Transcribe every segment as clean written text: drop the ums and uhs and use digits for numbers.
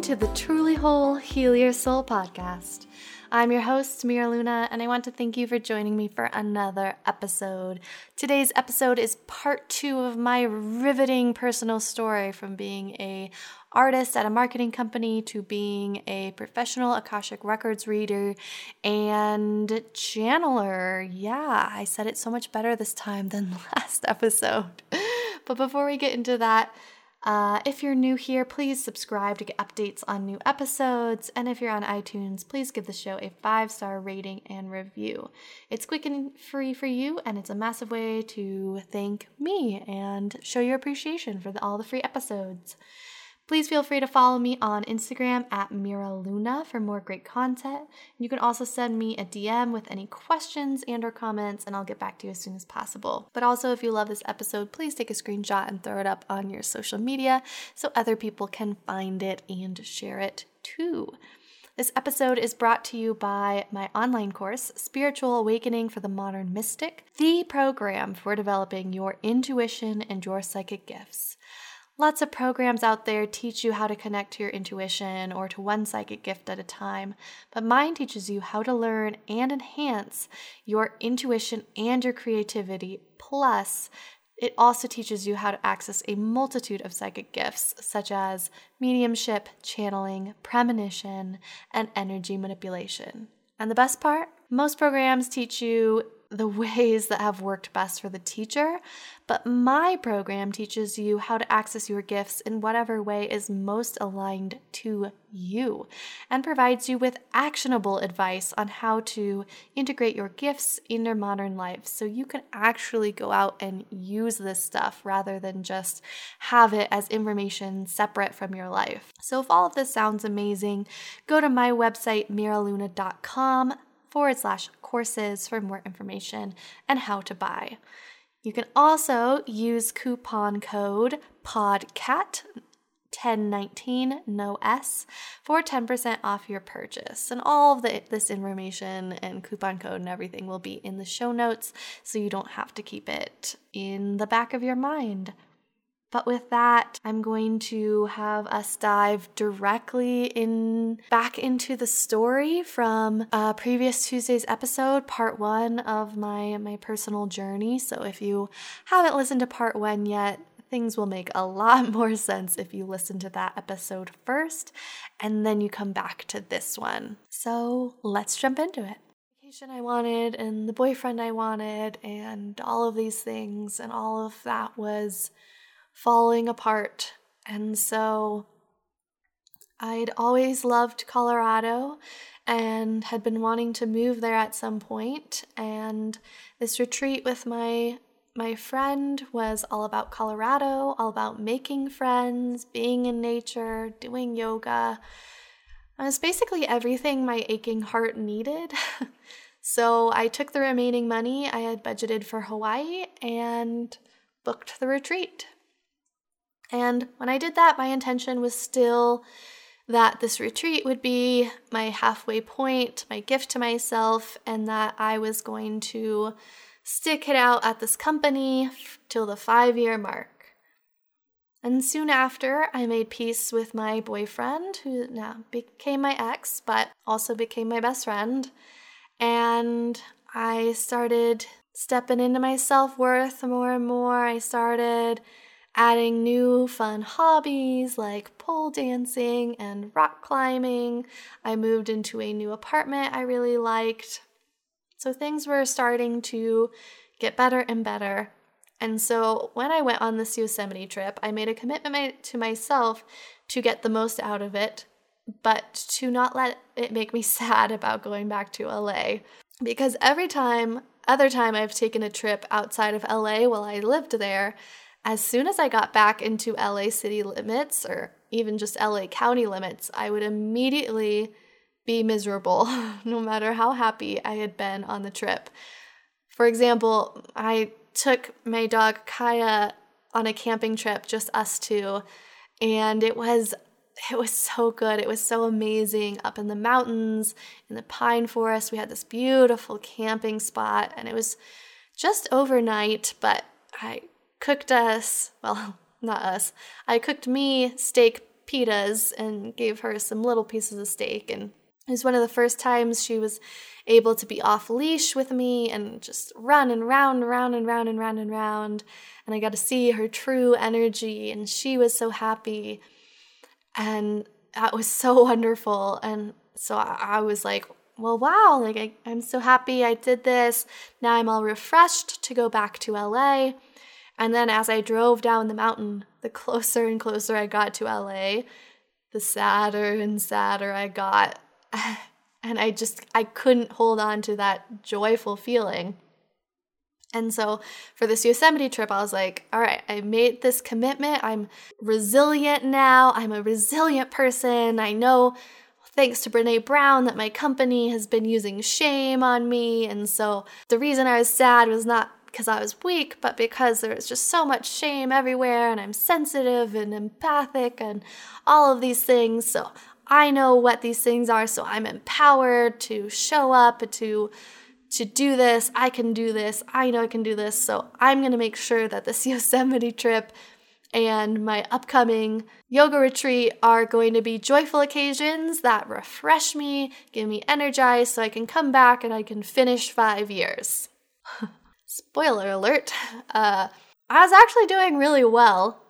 Welcome to the Truly Whole Heal Your Soul podcast. I'm your host, Mira Luna, and I want to thank you for joining me for another episode. Today's episode is part 2 of my riveting personal story from being an artist at a marketing company to being a professional Akashic Records reader and channeler. Yeah, I said it so much better this time than last episode. But before we get into that, if you're new here, please subscribe to get updates on new episodes. And if you're on iTunes, please give the show a 5-star rating and review. It's quick and free for you, and it's a massive way to thank me and show your appreciation for all the free episodes. Please feel free to follow me on Instagram at Mira Luna for more great content. You can also send me a DM with any questions and or comments, and I'll get back to you as soon as possible. But also, if you love this episode, please take a screenshot and throw it up on your social media so other people can find it and share it too. This episode is brought to you by my online course, Spiritual Awakening for the Modern Mystic, the program for developing your intuition and your psychic gifts. Lots of programs out there teach you how to connect to your intuition or to one psychic gift at a time, but mine teaches you how to learn and enhance your intuition and your creativity. Plus, it also teaches you how to access a multitude of psychic gifts, such as mediumship, channeling, premonition, and energy manipulation. And the best part? Most programs teach you the ways that have worked best for the teacher, but my program teaches you how to access your gifts in whatever way is most aligned to you and provides you with actionable advice on how to integrate your gifts in your modern life so you can actually go out and use this stuff rather than just have it as information separate from your life. So if all of this sounds amazing, go to my website, miraluna.com/courses for more information and how to buy. You can also use coupon code PODCAT 1019 no S for 10% off your purchase. And all of this information and coupon code and everything will be in the show notes, so you don't have to keep it in the back of your mind. But with that, I'm going to have us dive directly back into the story from previous Tuesday's episode, part 1 of my personal journey. So if you haven't listened to part 1 yet, things will make a lot more sense if you listen to that episode first, and then you come back to this one. So let's jump into it. The vacation I wanted, and the boyfriend I wanted, and all of these things, and all of that was falling apart. And so I'd always loved Colorado and had been wanting to move there at some point. And this retreat with my friend was all about Colorado, all about making friends, being in nature, doing yoga. It was basically everything my aching heart needed. So I took the remaining money I had budgeted for Hawaii and booked the retreat. And when I did that, my intention was still that this retreat would be my halfway point, my gift to myself, and that I was going to stick it out at this company till the 5-year mark. And soon after, I made peace with my boyfriend, who now became my ex, but also became my best friend. And I started stepping into my self-worth more and more. I started adding new fun hobbies like pole dancing and rock climbing. I moved into a new apartment I really liked. So things were starting to get better and better. And so when I went on this Yosemite trip, I made a commitment to myself to get the most out of it, but to not let it make me sad about going back to LA. Because other time I've taken a trip outside of LA while I lived there, as soon as I got back into LA city limits or even just LA county limits, I would immediately be miserable no matter how happy I had been on the trip. For example, I took my dog Kaya on a camping trip, just us two, and it was so good. It was so amazing up in the mountains, in the pine forest. We had this beautiful camping spot, and it was just overnight, but I cooked me steak pitas and gave her some little pieces of steak. And it was one of the first times she was able to be off leash with me and just run and round and round and round and round and round. And I got to see her true energy, and she was so happy. And that was so wonderful. And so I was like, well, wow, like I'm so happy I did this. Now I'm all refreshed to go back to LA. And then as I drove down the mountain, the closer and closer I got to LA, the sadder and sadder I got. And I couldn't hold on to that joyful feeling. And so for this Yosemite trip, I was like, all right, I made this commitment. I'm resilient now. I'm a resilient person. I know, thanks to Brene Brown, that my company has been using shame on me. And so the reason I was sad was not because I was weak, but because there was just so much shame everywhere, and I'm sensitive and empathic and all of these things. So I know what these things are, so I'm empowered to show up, to do this. I can do this. I know I can do this. So I'm going to make sure that this Yosemite trip and my upcoming yoga retreat are going to be joyful occasions that refresh me, give me energized, so I can come back and I can finish 5 years. Spoiler alert, I was actually doing really well.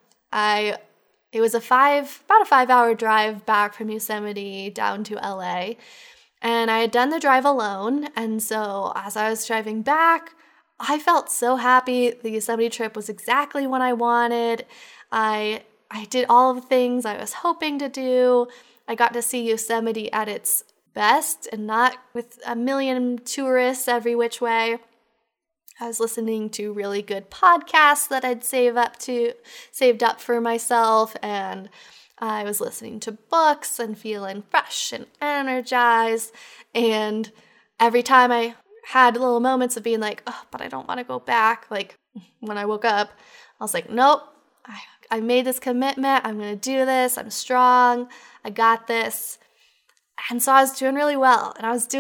It was about a 5-hour drive back from Yosemite down to LA, and I had done the drive alone. And so as I was driving back, I felt so happy. The Yosemite trip was exactly what I wanted. I did all of the things I was hoping to do. I got to see Yosemite at its best and not with a million tourists every which way. I was listening to really good podcasts that I'd saved up for myself, and I was listening to books and feeling fresh and energized. And every time I had little moments of being like, oh, but I don't want to go back. Like when I woke up, I was like, nope, I made this commitment. I'm going to do this. I'm strong. I got this. And so I was doing really well,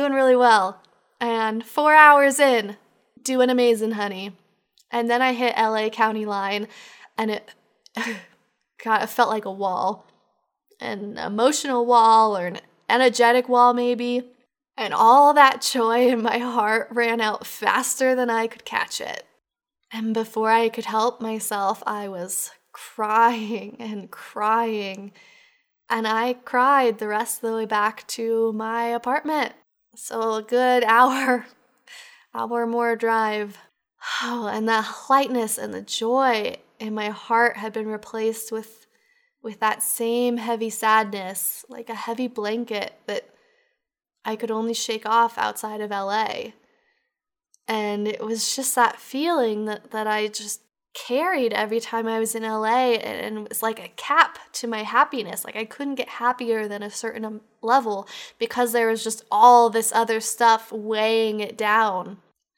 And 4 hours in, doing amazing, honey. And then I hit LA County line, and it felt like a wall, an emotional wall or an energetic wall maybe. And all that joy in my heart ran out faster than I could catch it. And before I could help myself, I was crying and crying. And I cried the rest of the way back to my apartment. So a good hour more drive. Oh, and the lightness and the joy in my heart had been replaced with that same heavy sadness, like a heavy blanket that I could only shake off outside of LA. And it was just that feeling that I just carried every time I was in LA, and it was like a cap to my happiness. Like I couldn't get happier than a certain level because there was just all this other stuff weighing it down.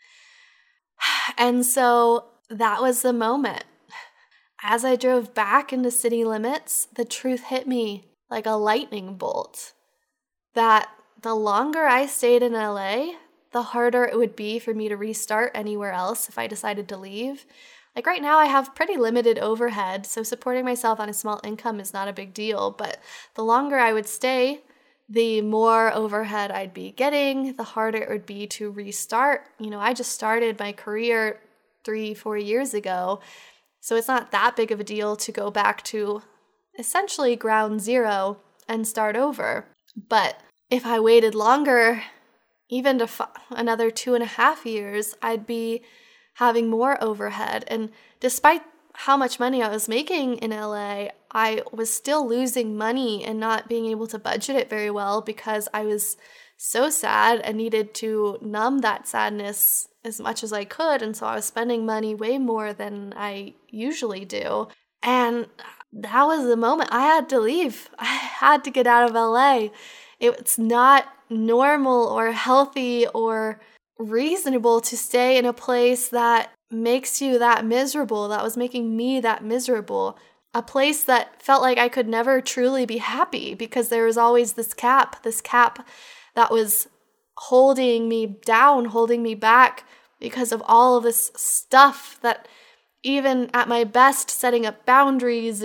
And so that was the moment. As I drove back into city limits, the truth hit me like a lightning bolt that the longer I stayed in LA, the harder it would be for me to restart anywhere else if I decided to leave. Like right now I have pretty limited overhead, so supporting myself on a small income is not a big deal, but the longer I would stay, the more overhead I'd be getting, the harder it would be to restart. I just started my career 3-4 years ago, so it's not that big of a deal to go back to essentially ground zero and start over. But if I waited longer, even to another 2.5 years, I'd be having more overhead. And despite how much money I was making in LA, I was still losing money and not being able to budget it very well because I was so sad and needed to numb that sadness as much as I could. And so I was spending money way more than I usually do. And that was the moment I had to leave. I had to get out of LA. It's not normal or healthy or reasonable to stay in a place that makes you that miserable, that was making me that miserable. A place that felt like I could never truly be happy because there was always this cap that was holding me down, holding me back because of all of this stuff that even at my best, setting up boundaries and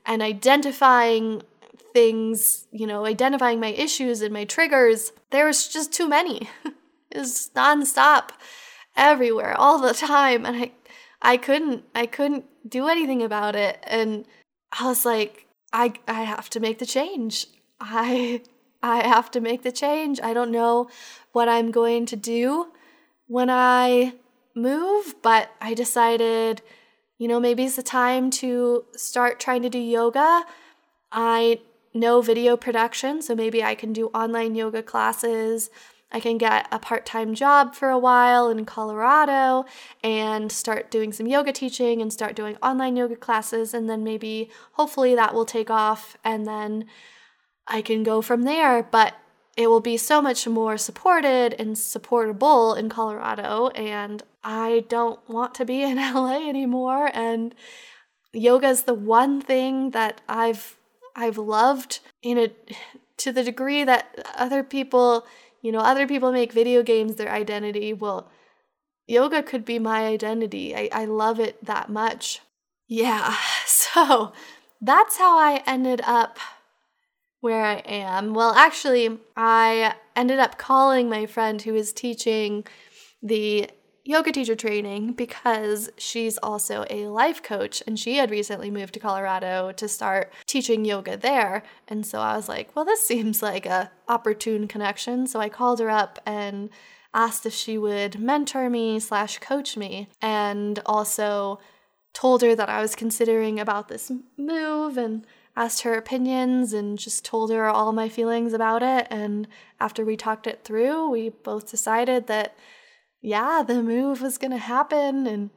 and identifying things, identifying my issues and my triggers, there was just too many. It was nonstop, everywhere, all the time, and I couldn't do anything about it. And I was like, I have to make the change. I have to make the change. I don't know what I'm going to do when I move, but I decided, maybe it's the time to start trying to do yoga. I know video production, so maybe I can do online yoga classes. I can get a part-time job for a while in Colorado and start doing some yoga teaching and start doing online yoga classes, and then maybe hopefully that will take off and then I can go from there. But it will be so much more supported and supportable in Colorado, and I don't want to be in LA anymore. And yoga is the one thing that I've loved to the degree that other people make video games their identity. Well, yoga could be my identity. I love it that much. Yeah, so that's how I ended up where I am. Well, actually, I ended up calling my friend who is teaching the yoga teacher training because she's also a life coach, and she had recently moved to Colorado to start teaching yoga there. And so I was like, well, this seems like a opportune connection. So I called her up and asked if she would mentor me / coach me, and also told her that I was considering about this move and asked her opinions and just told her all my feelings about it. And after we talked it through, we both decided that the move was going to happen, and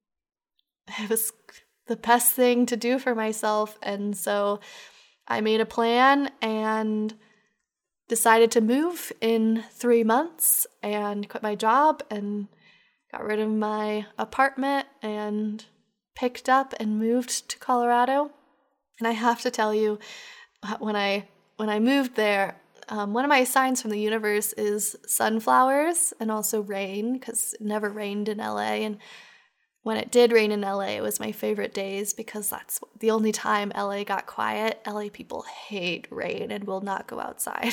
it was the best thing to do for myself. And so I made a plan and decided to move in 3 months and quit my job and got rid of my apartment and picked up and moved to Colorado. And I have to tell you, when I moved there, one of my signs from the universe is sunflowers and also rain, because it never rained in LA. And when it did rain in LA, it was my favorite days because that's the only time LA got quiet. LA people hate rain and will not go outside.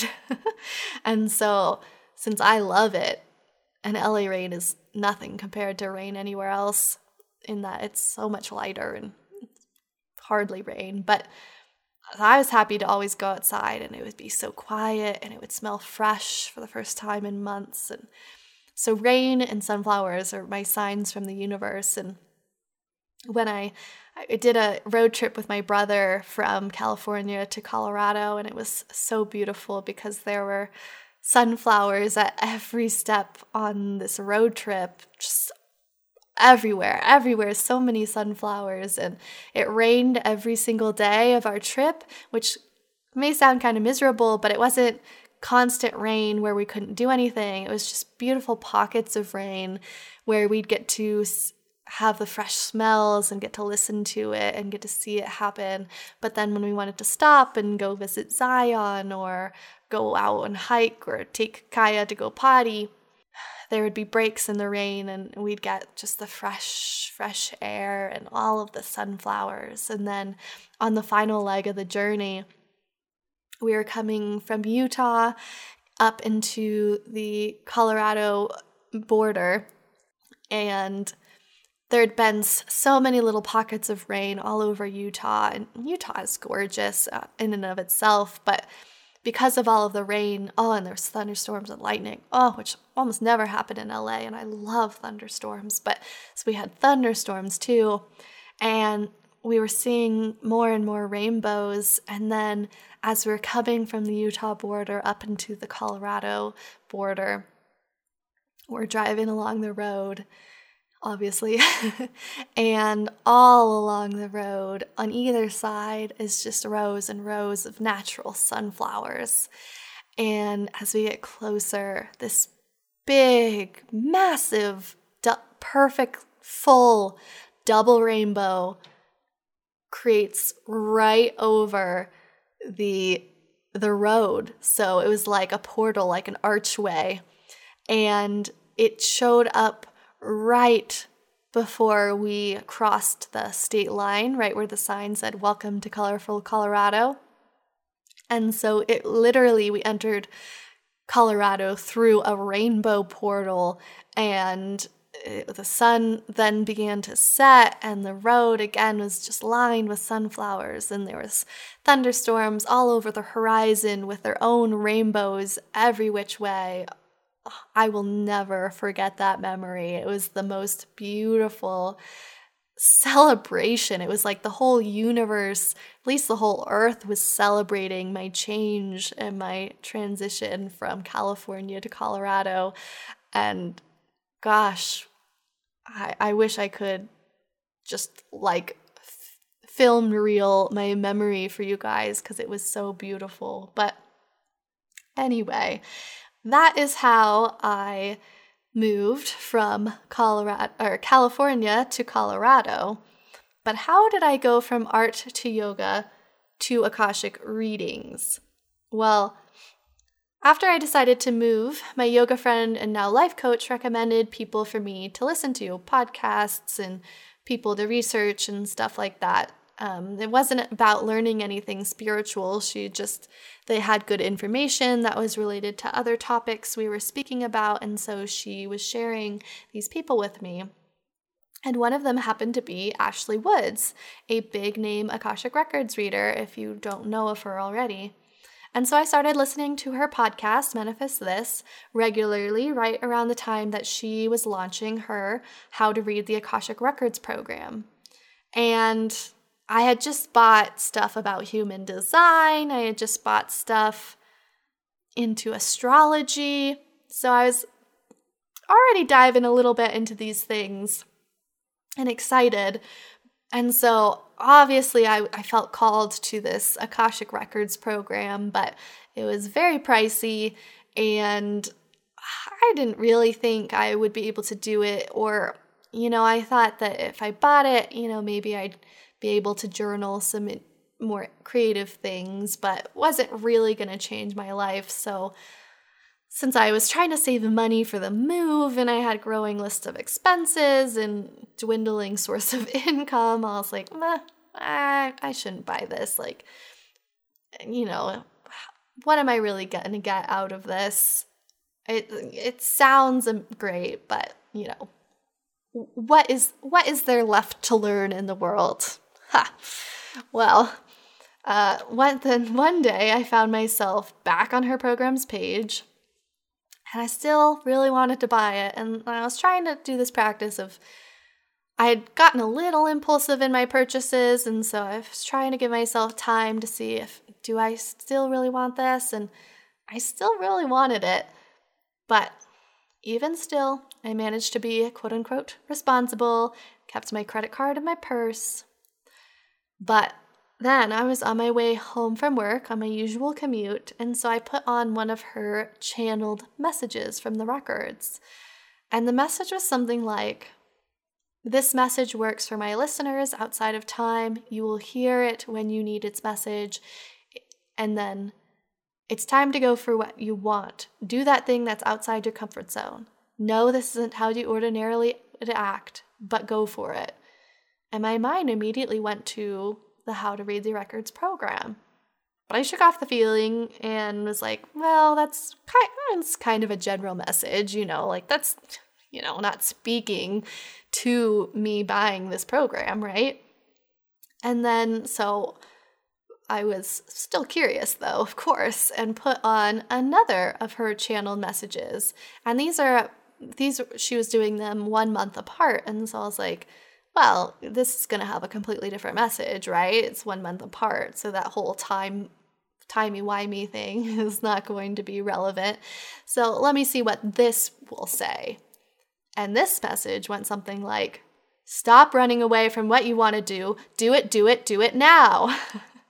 And so since I love it, and LA rain is nothing compared to rain anywhere else, in that it's so much lighter and hardly rain, but I was happy to always go outside and it would be so quiet and it would smell fresh for the first time in months. And so rain and sunflowers are my signs from the universe. And when I did a road trip with my brother from California to Colorado, and it was so beautiful because there were sunflowers at every step on this road trip, just everywhere, so many sunflowers. And it rained every single day of our trip, which may sound kind of miserable, but it wasn't constant rain where we couldn't do anything. It was just beautiful pockets of rain where we'd get to have the fresh smells and get to listen to it and get to see it happen. But then when we wanted to stop and go visit Zion or go out and hike or take Kaya to go potty, there would be breaks in the rain and we'd get just the fresh air and all of the sunflowers. And then on the final leg of the journey, we were coming from Utah up into the Colorado border, and there had been so many little pockets of rain all over Utah, and Utah is gorgeous in and of itself, but because of all of the rain, and there's thunderstorms and lightning, which almost never happen in LA, and I love thunderstorms, but so we had thunderstorms too, and we were seeing more and more rainbows. And then as we were coming from the Utah border up into the Colorado border, we're driving along the road, obviously, and all along the road on either side is just rows and rows of natural sunflowers. And as we get closer, this big, massive, perfect, full double rainbow creates right over the road. So it was like a portal, like an archway, and it showed up right before we crossed the state line, right where the sign said, "Welcome to colorful Colorado." And so we entered Colorado through a rainbow portal, and the sun then began to set, and the road again was just lined with sunflowers, and there was thunderstorms all over the horizon with their own rainbows every which way. I will never forget that memory. It was the most beautiful celebration. It was like the whole universe, at least the whole earth, was celebrating my change and my transition from California to Colorado. And gosh, I wish I could just like film reel my memory for you guys because it was so beautiful. But anyway, that is how I moved from California to Colorado. But how did I go from art to yoga to Akashic readings? Well, after I decided to move, my yoga friend and now life coach recommended people for me to listen to, podcasts and people to research and stuff like that. It wasn't about learning anything spiritual. They had good information that was related to other topics we were speaking about, and so she was sharing these people with me. And one of them happened to be Ashley Woods, a big name Akashic Records reader, if you don't know of her already. And so I started listening to her podcast, Manifest This, regularly right around the time that she was launching her How to Read the Akashic Records program. And I had just bought stuff about human design. I had just bought stuff into astrology. So I was already diving a little bit into these things and excited. And so obviously I felt called to this Akashic Records program, but it was very pricey and I didn't really think I would be able to do it. Or, I thought that if I bought it, maybe I'd be able to journal some more creative things, but wasn't really going to change my life. So since I was trying to save money for the move and I had a growing list of expenses and dwindling source of income, I was like, I shouldn't buy this. Like, what am I really going to get out of this? It sounds great, but, what is there left to learn in the world? Well, one day I found myself back on her program's page, and I still really wanted to buy it. And I was trying to do this practice of, I had gotten a little impulsive in my purchases, and so I was trying to give myself time to see do I still really want this? And I still really wanted it. But even still, I managed to be quote-unquote responsible, kept my credit card in my purse. But then I was on my way home from work on my usual commute, and so I put on one of her channeled messages from the records. And the message was something like, "This message works for my listeners outside of time. You will hear it when you need its message. And then it's time to go for what you want. Do that thing that's outside your comfort zone. No, this isn't how you ordinarily act, but go for it." And my mind immediately went to the How to Read the Records program. But I shook off the feeling and was like, well, that's kind of a general message, that's, not speaking to me buying this program, right? And then, so I was still curious though, of course, and put on another of her channeled messages. And these she was doing them 1 month apart. And so I was like, well, this is going to have a completely different message, right? It's 1 month apart. So that whole timey-wimey thing is not going to be relevant. So let me see what this will say. And this message went something like, "Stop running away from what you want to do. Do it now."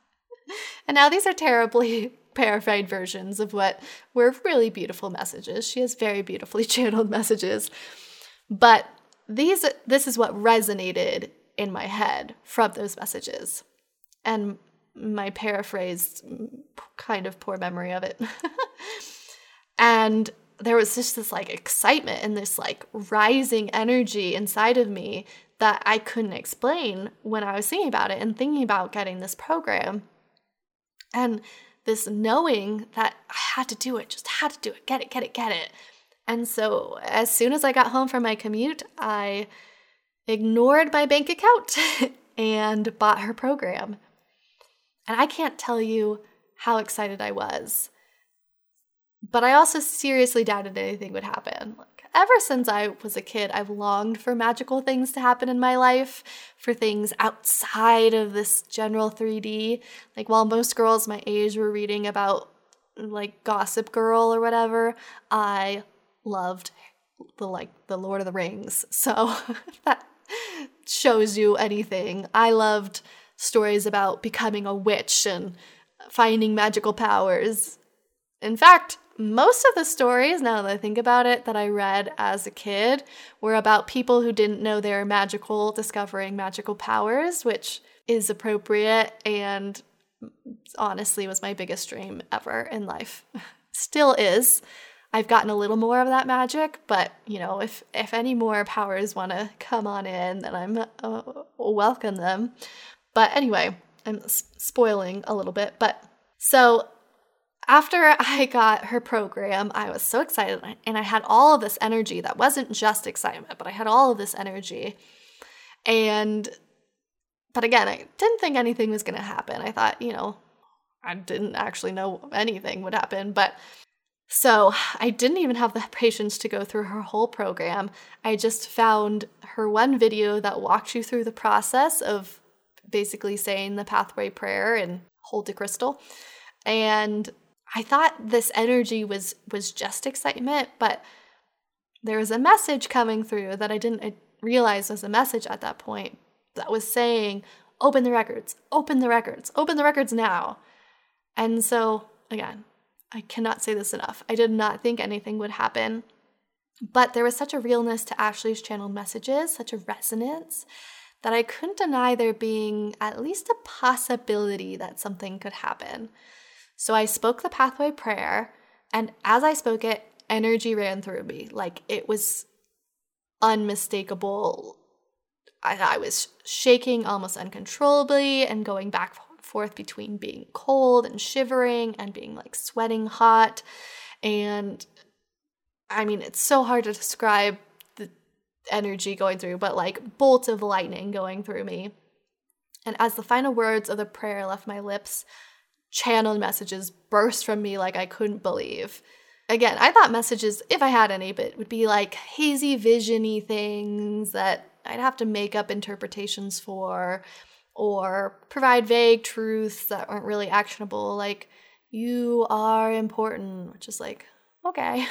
And now these are terribly paraphrased versions of what were really beautiful messages. She has very beautifully channeled messages. But this is what resonated in my head from those messages. And my paraphrased kind of poor memory of it. And there was just this excitement and this rising energy inside of me that I couldn't explain when I was thinking about it and thinking about getting this program. And this knowing that I had to do it, just had to do it, get it. And so as soon as I got home from my commute, I ignored my bank account and bought her program. And I can't tell you how excited I was. But I also seriously doubted anything would happen. Ever since I was a kid, I've longed for magical things to happen in my life, for things outside of this general 3D. While most girls my age were reading about Gossip Girl or whatever, I loved the Lord of the Rings. So that shows you anything. I loved stories about becoming a witch and finding magical powers. In fact, most of the stories, now that I think about it, that I read as a kid were about people who didn't know they were magical, discovering magical powers, which is appropriate and honestly was my biggest dream ever in life. Still is. I've gotten a little more of that magic, but, if any more powers want to come on in, then I'm welcome them. But anyway, I'm spoiling a little bit. But so after I got her program, I was so excited, and I had all of this energy that wasn't just excitement, but I had all of this energy. But again, I didn't think anything was going to happen. I thought, I didn't actually know anything would happen. But so I didn't even have the patience to go through her whole program. I just found her one video that walked you through the process of basically saying the pathway prayer and hold the crystal. And I thought this energy was just excitement, but there was a message coming through that I didn't realize was a message at that point that was saying, open the records now. And so, again, I cannot say this enough. I did not think anything would happen, but there was such a realness to Ashley's channeled messages, such a resonance, that I couldn't deny there being at least a possibility that something could happen. So I spoke the pathway prayer, and as I spoke it, energy ran through me. It was unmistakable. I was shaking almost uncontrollably and going back and forth between being cold and shivering and being sweating hot. And I mean, it's so hard to describe the energy going through, but bolts of lightning going through me. And as the final words of the prayer left my lips, channeled messages burst from me I couldn't believe. Again, I thought messages, if I had any, but would be hazy vision-y things that I'd have to make up interpretations for, or provide vague truths that aren't really actionable, you are important, which is okay.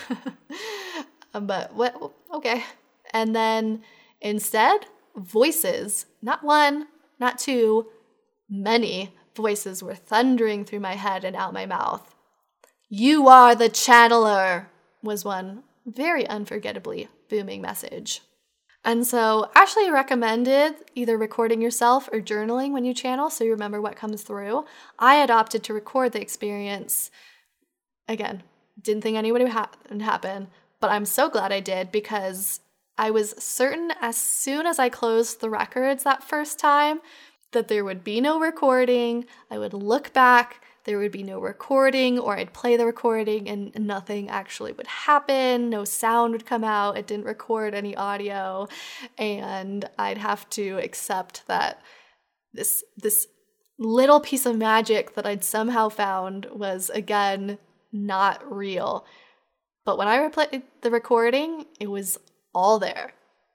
But what? Okay. And then instead, voices, not one, not two, many voices were thundering through my head and out my mouth. You are the channeler, was one very unforgettably booming message. And so Ashley recommended either recording yourself or journaling when you channel so you remember what comes through. I had opted to record the experience. Again, didn't think anything would happen, but I'm so glad I did, because I was certain as soon as I closed the records that first time that there would be no recording. I would look back, there would be no recording, or I'd play the recording and nothing actually would happen. No sound would come out. It didn't record any audio. And I'd have to accept that this little piece of magic that I'd somehow found was, again, not real. But when I replayed the recording, it was all there.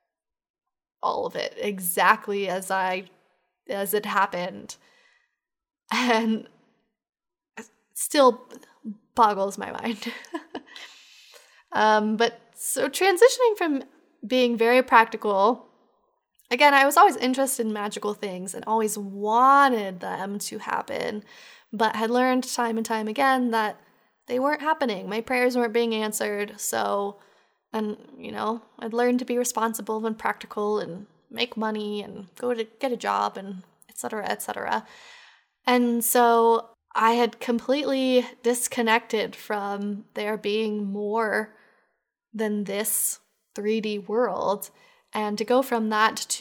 All of it, exactly as it happened. And it still boggles my mind. But so transitioning from being very practical, again, I was always interested in magical things and always wanted them to happen, but had learned time and time again that they weren't happening. My prayers weren't being answered. And I'd learned to be responsible and practical and make money and go to get a job and et cetera, et cetera. And so I had completely disconnected from there being more than this 3D world. And to go from that to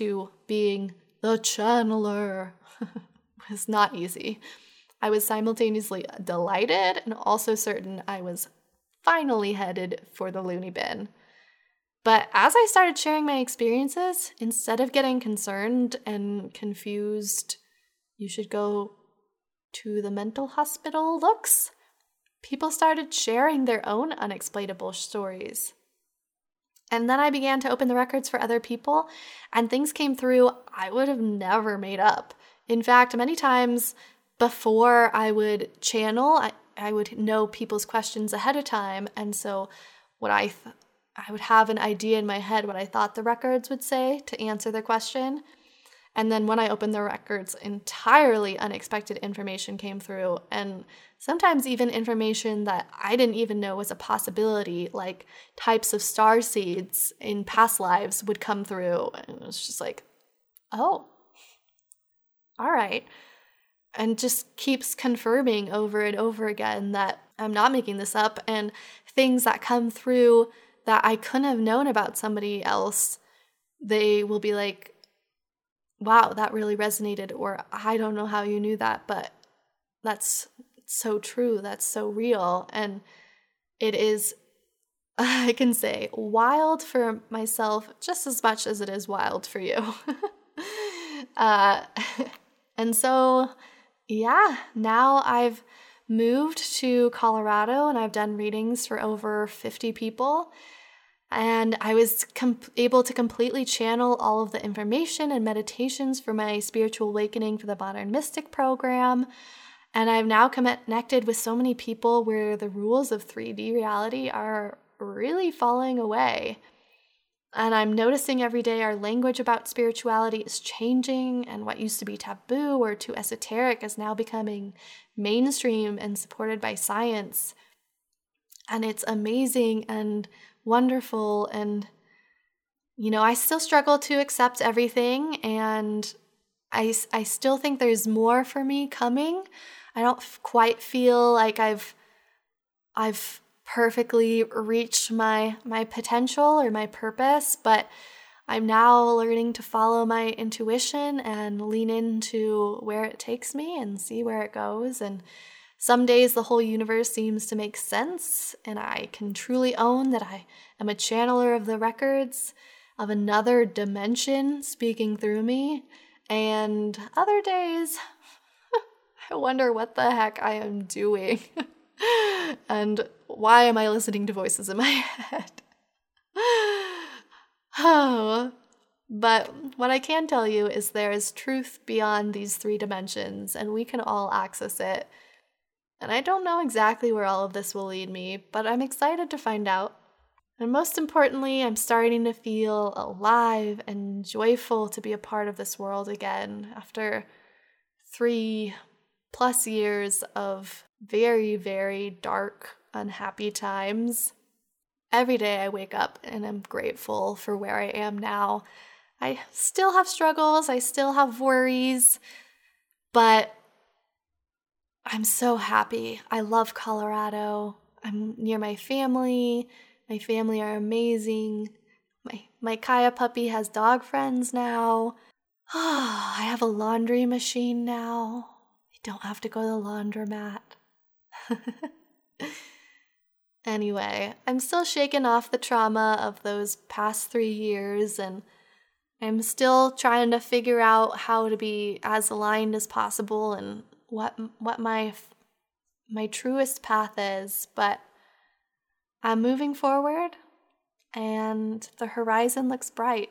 being the channeler was not easy. I was simultaneously delighted and also certain I was finally headed for the loony bin. But as I started sharing my experiences, instead of getting concerned and confused, you should go to the mental hospital looks, people started sharing their own unexplainable stories. And then I began to open the records for other people, and things came through I would have never made up. In fact, many times before I would channel, I would know people's questions ahead of time, and so what I would have an idea in my head what I thought the records would say to answer the question. And then when I opened the records, entirely unexpected information came through, and sometimes even information that I didn't even know was a possibility, like types of star seeds in past lives would come through. And it was just like, oh, all right. And just keeps confirming over and over again that I'm not making this up, and things that come through that I couldn't have known about somebody else, they will be like, wow, that really resonated, or I don't know how you knew that, but that's so true, that's so real. And it is, I can say, wild for myself just as much as it is wild for you. And so, yeah, now I've moved to Colorado and I've done readings for over 50 people. And I was able to completely channel all of the information and meditations for my Spiritual Awakening for the Modern Mystic program. And I've now connected with so many people where the rules of 3D reality are really falling away. And I'm noticing every day our language about spirituality is changing, and what used to be taboo or too esoteric is now becoming mainstream and supported by science. And it's amazing and wonderful, and I still struggle to accept everything, and I still think there's more for me coming. I don't quite feel like I've perfectly reached my potential or my purpose, but I'm now learning to follow my intuition and lean into where it takes me and see where it goes. And some days the whole universe seems to make sense, and I can truly own that I am a channeler of the records of another dimension speaking through me. And other days, I wonder what the heck I am doing. And why am I listening to voices in my head? Oh, but what I can tell you is there is truth beyond these 3 dimensions, and we can all access it. And I don't know exactly where all of this will lead me, but I'm excited to find out. And most importantly, I'm starting to feel alive and joyful to be a part of this world again after 3+ years of very, very dark, unhappy times. Every day I wake up and I'm grateful for where I am now. I still have struggles, I still have worries, but I'm so happy. I love Colorado. I'm near my family. My family are amazing. My Kaya puppy has dog friends now. I have a laundry machine now. I don't have to go to the laundromat. Anyway, I'm still shaking off the trauma of those past 3 years, and I'm still trying to figure out how to be as aligned as possible and what my truest path is, but I'm moving forward and the horizon looks bright.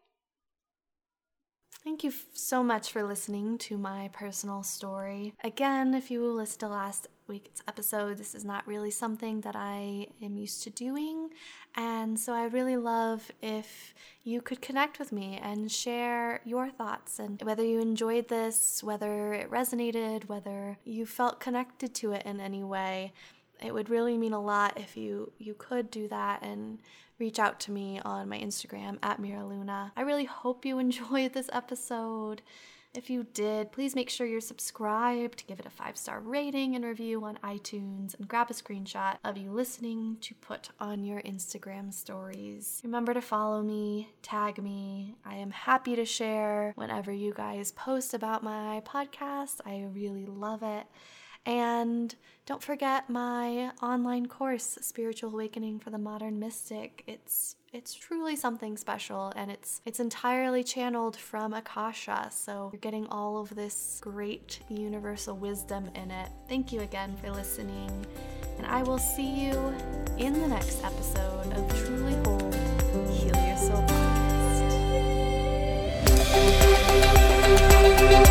Thank you so much for listening to my personal story. Again, if you listened to last week's episode, this is not really something that I am used to doing, and so I really love if you could connect with me and share your thoughts, and whether you enjoyed this, whether it resonated, whether you felt connected to it in any way. It would really mean a lot if you could do that and reach out to me on my Instagram @MiraLuna. I really hope you enjoyed this episode. If you did, please make sure you're subscribed, give it a 5-star rating and review on iTunes, and grab a screenshot of you listening to put on your Instagram stories. Remember to follow me, tag me. I am happy to share whenever you guys post about my podcast. I really love it. And don't forget my online course, Spiritual Awakening for the Modern Mystic. It's truly something special, and it's entirely channeled from Akasha, so you're getting all of this great universal wisdom in it. Thank you again for listening, and I will see you in the next episode of Truly Whole, Heal Your Soul Podcast.